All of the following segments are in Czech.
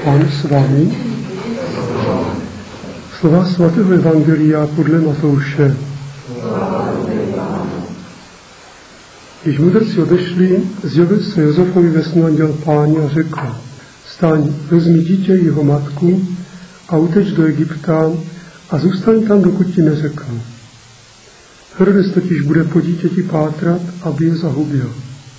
Pán s vámi. Slova svatého Evangelia podle Matouše. Když mudrci odešli, zjevil se Josefovi ve snu anděl Páně a řekl: Vstaň, vezmi dítě i jeho matku a uteč do Egypta a zůstaň tam, dokud ti neřeknu. Herodes totiž bude po dítěti pátrat, aby je zahubil.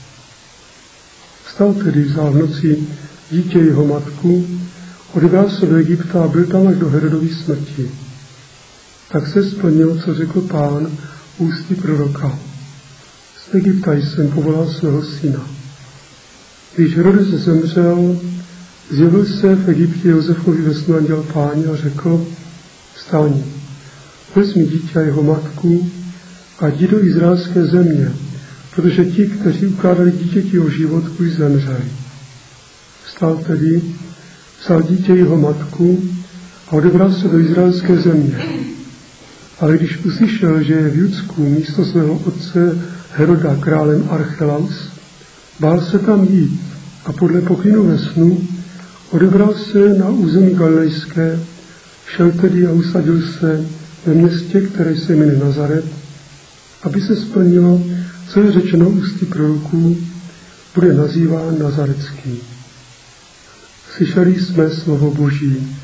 Vstal tedy, vzal v noci dítě jeho matku, odebral se do Egypta a byl tam až do Herodovy smrti. Tak se splnilo, co řekl Pán ústy proroka: Z Egypta jsem povolal svého syna. Když Herodes zemřel, zjevil se v Egyptě Josefovi ve snu anděl Páně a řekl: Vstaň, vezmi dítě a jeho matku a jdi do izraelské země, protože ti, kteří ukládali dítěti o život, už zemřeli. Vstal tedy, vzal dítě jeho matku a odebral se do izraelské země. Ale když uslyšel, že je v Judsku místo svého otce Heroda králem Archelaus, bál se tam jít a podle pokynu ve snu odebral se na území galilejské, šel tedy a usadil se ve městě, které se jmenuje Nazaret, aby se splnilo, co je řečeno ústy proroků, bude nazýván Nazaretský. Slyšeli jsme slovo Boží.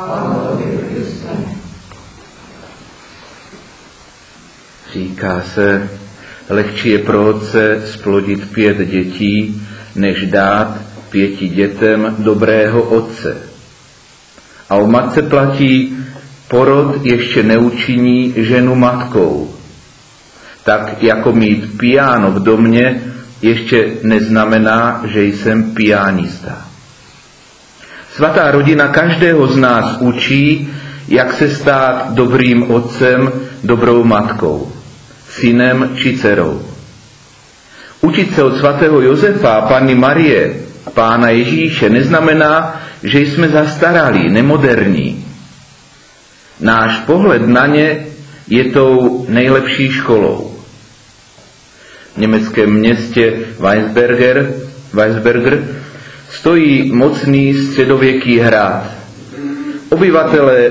Říká se, lehčí je pro otce splodit 5 dětí, než dát 5 dětem dobrého otce. A o matce platí, porod ještě neučiní ženu matkou. Tak jako mít piano v domě ještě neznamená, že jsem pianista. Svatá rodina každého z nás učí, jak se stát dobrým otcem, dobrou matkou, synem či dcerou. Učit se od svatého Josefa a Panny Marie, Pána Ježíše, neznamená, že jsme zastaralí, nemoderní. Náš pohled na ně je tou nejlepší školou. V německém městě Weisberger stojí mocný středověký hrad. Obyvatelé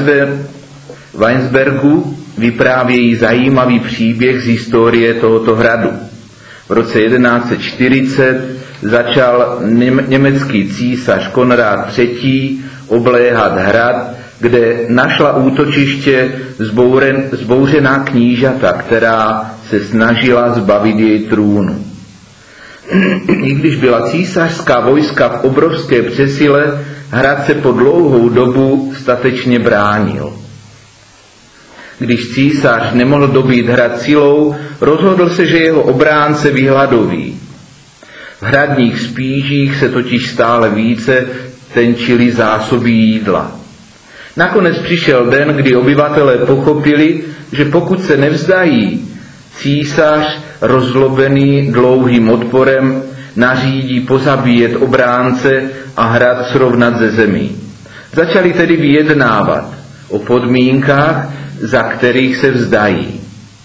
Weinsbergu vyprávějí zajímavý příběh z historie tohoto hradu. V roce 1140 začal německý císař Konrád III. Obléhat hrad, kde našla útočiště zbouřená knížata, která se snažila zbavit jej trůnu. I když byla císařská vojska v obrovské přesile, hrad se po dlouhou dobu statečně bránil. Když císař nemohl dobít hrad silou, rozhodl se, že jeho obránce vyhladoví. V hradních spížích se totiž stále více tenčily zásoby jídla. Nakonec přišel den, kdy obyvatelé pochopili, že pokud se nevzdají, císař, rozlobený dlouhým odporem, nařídí pozabíjet obránce a hrad srovnat ze zemí. Začali tedy vyjednávat o podmínkách, za kterých se vzdají.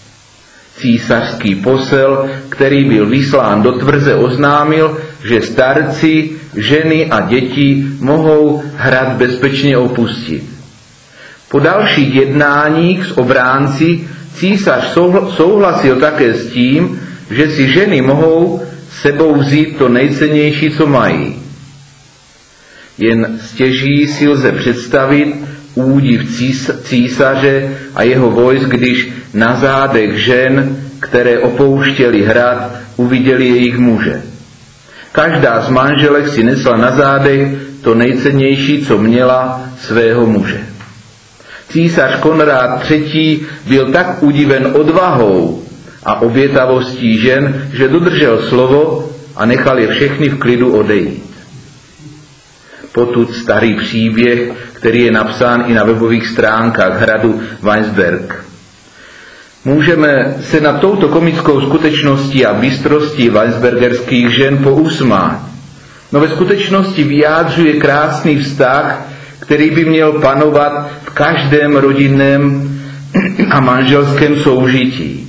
Císařský posel, který byl vyslán do tvrze, oznámil, že starci, ženy a děti mohou hrad bezpečně opustit. Po dalších jednáních s obránci císař souhlasil také s tím, že si ženy mohou sebou vzít to nejcennější, co mají. Jen stěží si lze představit údiv císaře a jeho vojsk, když na zádech žen, které opouštěly hrad, uviděli jejich muže. Každá z manželek si nesla na zádech to nejcennější, co měla, svého muže. Císař Konrád III. Byl tak udiven odvahou a obětavostí žen, že dodržel slovo a nechal je všechny v klidu odejít. Potud starý příběh, který je napsán i na webových stránkách hradu Weinsberg. Můžeme se nad touto komickou skutečností a bystrostí weinsbergerských žen pousmát. No ve skutečnosti vyjádřuje krásný vztah, který by měl panovat v každém rodinném a manželském soužití.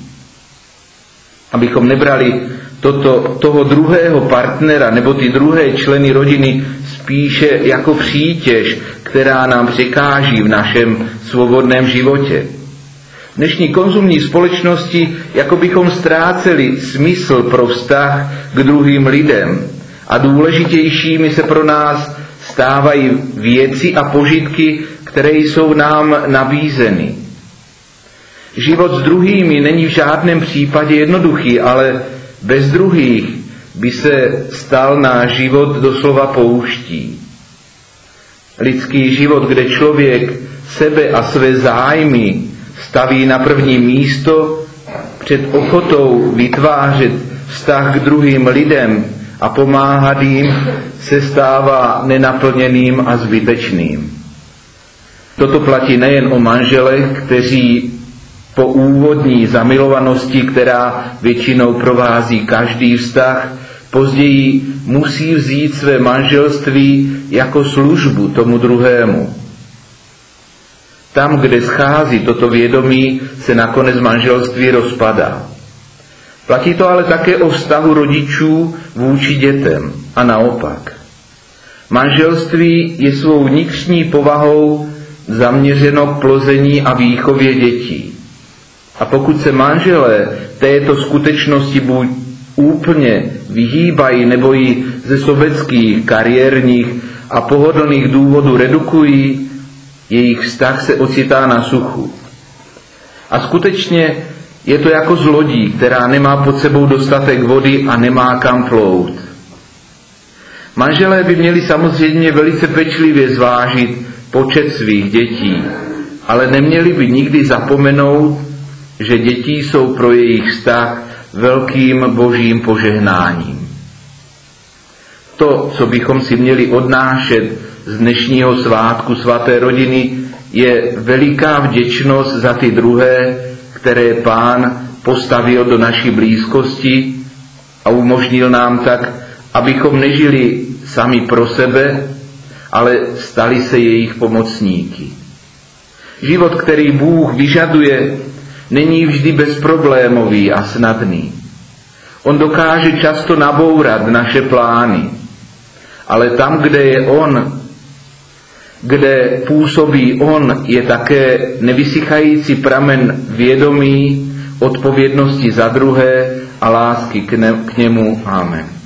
Abychom nebrali toho druhého partnera nebo ty druhé členy rodiny spíše jako přítěž, která nám překáží v našem svobodném životě. V dnešní konzumní společnosti jako bychom ztráceli smysl pro vztah k druhým lidem a důležitějšími se pro nás stávají věci a požitky, které jsou nám nabízeny. Život s druhými není v žádném případě jednoduchý, ale bez druhých by se stal náš život doslova pouští. Lidský život, kde člověk sebe a své zájmy staví na první místo, před ochotou vytvářet vztah k druhým lidem a pomáhat jim, se stává nenaplněným a zbytečným. Toto platí nejen o manželech, kteří po úvodní zamilovanosti, která většinou provází každý vztah, později musí vzít své manželství jako službu tomu druhému. Tam, kde schází toto vědomí, se nakonec manželství rozpadá. Platí to ale také o vztahu rodičů vůči dětem a naopak. Manželství je svou vnitřní povahou zaměřeno k plození a výchově dětí. A pokud se manželé této skutečnosti buď úplně vyhýbají nebo ji ze sobeckých, kariérních a pohodlných důvodů redukují, jejich vztah se ocitá na suchu. A skutečně je to jako s lodí, která nemá pod sebou dostatek vody a nemá kam plout. Manželé by měli samozřejmě velice pečlivě zvážit počet svých dětí, ale neměli by nikdy zapomenout, že děti jsou pro jejich vztah velkým božím požehnáním. To, co bychom si měli odnášet z dnešního svátku svaté rodiny, je veliká vděčnost za ty druhé, které Pán postavil do naší blízkosti a umožnil nám tak, abychom nežili sami pro sebe, ale stali se jejich pomocníky. Život, který Bůh vyžaduje, není vždy bezproblémový a snadný. On dokáže často nabourat naše plány, ale tam, kde je On, kde působí On, je také nevysychající pramen vědomí, odpovědnosti za druhé a lásky k němu. Amen.